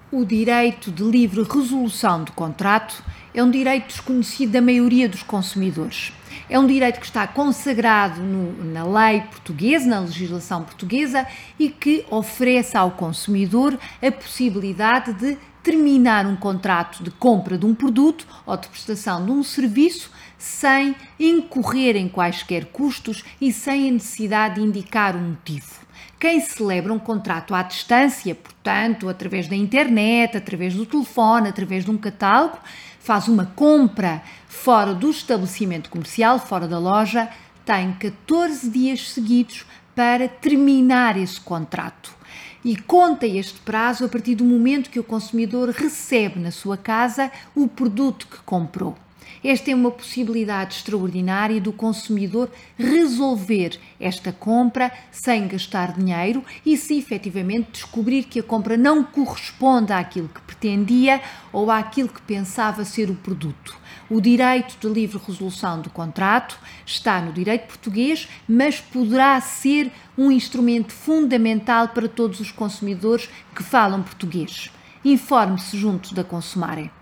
O direito de livre resolução do contrato é um direito desconhecido da maioria dos consumidores. É um direito que está consagrado na lei portuguesa, na legislação portuguesa, e que oferece ao consumidor a possibilidade de terminar um contrato de compra de um produto ou de prestação de um serviço sem incorrer em quaisquer custos e sem a necessidade de indicar um motivo. Quem celebra um contrato à distância, portanto, através da internet, através do telefone, através de um catálogo, faz uma compra fora do estabelecimento comercial, fora da loja, tem 14 dias seguidos para terminar esse contrato. E conta este prazo a partir do momento que o consumidor recebe na sua casa o produto que comprou. Esta é uma possibilidade extraordinária do consumidor resolver esta compra sem gastar dinheiro e se efetivamente descobrir que a compra não corresponde àquilo que pretendia ou àquilo que pensava ser o produto. O direito de livre resolução do contrato está no direito português, mas poderá ser um instrumento fundamental para todos os consumidores que falam português. Informe-se junto da Consumarem.